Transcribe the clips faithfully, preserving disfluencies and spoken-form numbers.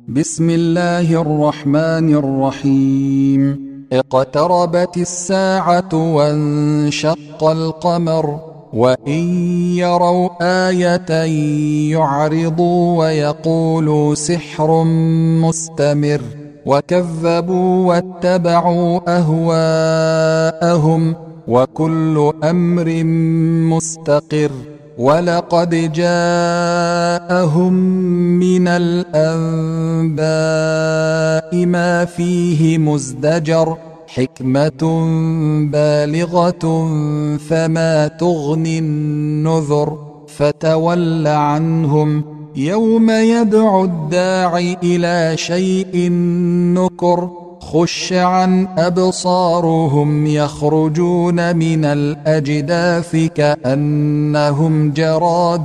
بسم الله الرحمن الرحيم. اقتربت الساعة وانشق القمر وإن يروا آية يعرضوا ويقولوا سحر مستمر وكذبوا واتبعوا أهواءهم وكل أمر مستقر ولقد جاءهم من الأنباء ما فيه مزدجر حكمة بالغة فما تغني النذر فتول عنهم يوم يدعو الداعي إلى شيء نكر خش عن أبصارهم يخرجون من الأجداث كأنهم جراد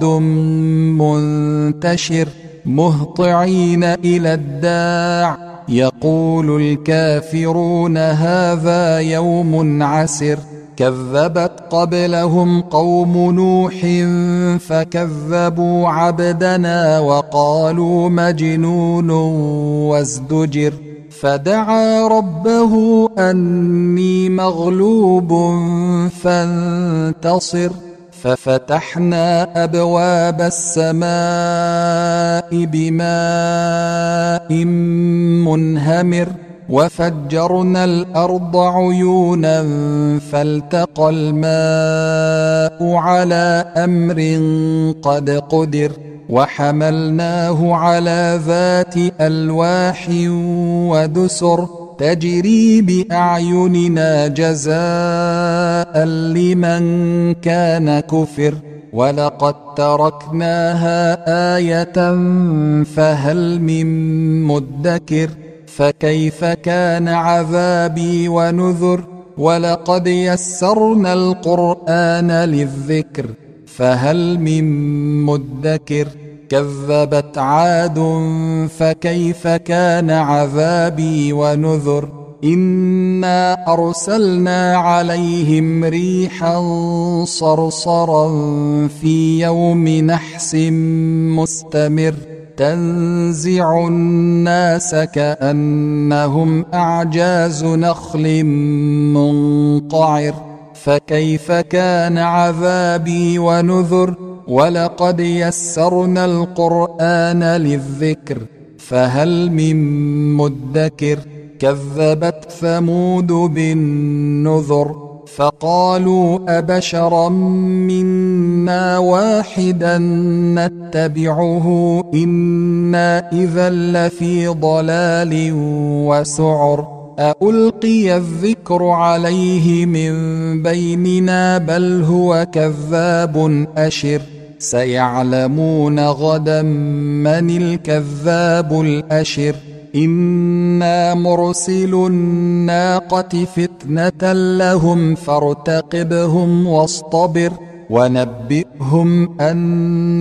منتشر مهطعين إلى الداع يقول الكافرون هذا يوم عسر كذبت قبلهم قوم نوح فكذبوا عبدنا وقالوا مجنون وازدجر فدعا ربه أني مغلوب فانتصر ففتحنا أبواب السماء بماء منهمر وفجرنا الأرض عيونا فالتقى الماء على أمر قد قدر وحملناه على ذات ألواح ودسر تجري بأعيننا جزاء لمن كان كفر ولقد تركناها آية فهل من مدكر فكيف كان عذابي ونذر ولقد يسرنا القرآن للذكر فهل من مدكر كذبت عاد فكيف كان عذابي ونذر إنا أرسلنا عليهم ريحا صرصرا في يوم نحس مستمر تنزع الناس كأنهم أعجاز نخل منقعر فكيف كان عذابي ونذر ولقد يسرنا القرآن للذكر فهل من مدكر كذبت ثمود بالنذر فقالوا أبشرا منا واحدا نتبعه إنا إذا لفي ضلال وسعر أألقي الذكر عليه من بيننا بل هو كذاب أشر سيعلمون غدا من الكذاب الأشر إنا مرسل الناقة فتنة لهم فارتقبهم واصطبر ونبئهم أن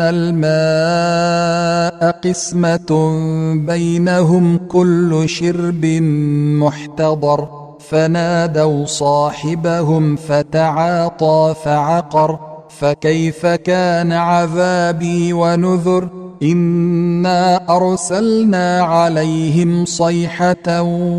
الماء قسمة بينهم كل شرب محتضر فنادوا صاحبهم فتعاطى فعقر فكيف كان عذابي ونذر إنا أرسلنا عليهم صيحة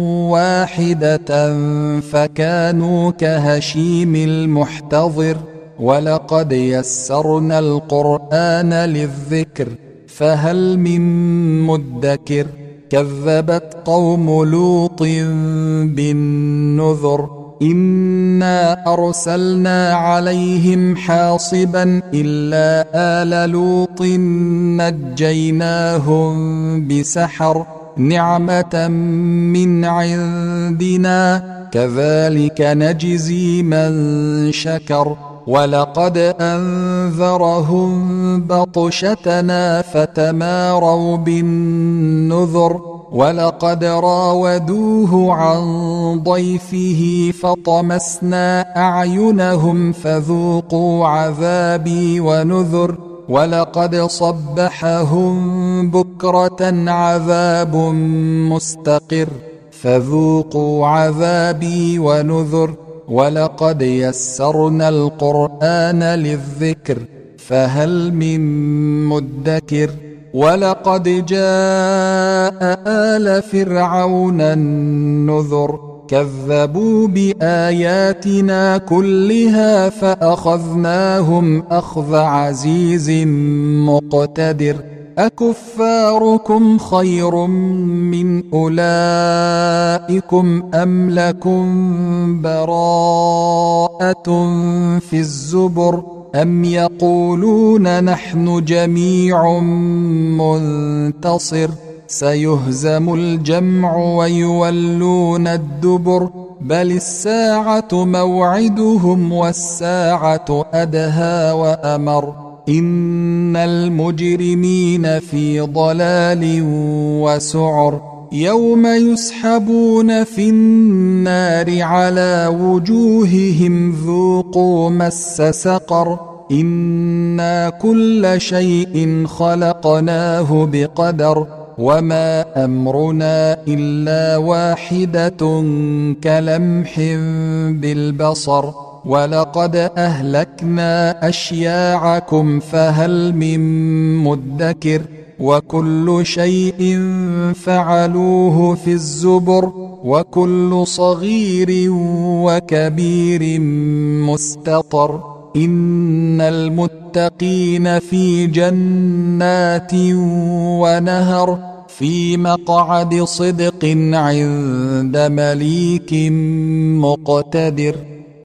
واحدة فكانوا كهشيم المحتضر ولقد يسرنا القرآن للذكر فهل من مدكر كذبت قوم لوط بالنذر إنا أرسلنا عليهم حاصبا إلا آل لوط نجيناهم بسحر نعمة من عندنا كذلك نجزي من شكر ولقد أنذرهم بطشتنا فتماروا بالنذر ولقد راودوه عن ضيفه فطمسنا أعينهم فذوقوا عذابي ونذر ولقد صبحهم بكرة عذاب مستقر فذوقوا عذابي ونذر ولقد يسرنا القرآن للذكر فهل من مدكر ولقد جاء آل فرعون النذر كذبوا بآياتنا كلها فأخذناهم أخذ عزيز مقتدر أكفاركم خير من أولئكم أم لكم براءة في الزبر أم يقولون نحن جميع منتصر سيهزم الجمع ويولون الدبر بل الساعة موعدهم والساعة أدهى وأمر إن المجرمين في ضلال وسعر يوم يسحبون في النار على وجوههم ذوقوا مس سقر إنا كل شيء خلقناه بقدر وما أمرنا إلا واحدة كلمح بالبصر ولقد أهلكنا أشياعكم فهل من مدكر وكل شيء فعلوه في الزبر وكل صغير وكبير مستطر إن المتقين في جنات ونهر في مقعد صدق عند مليك مقتدر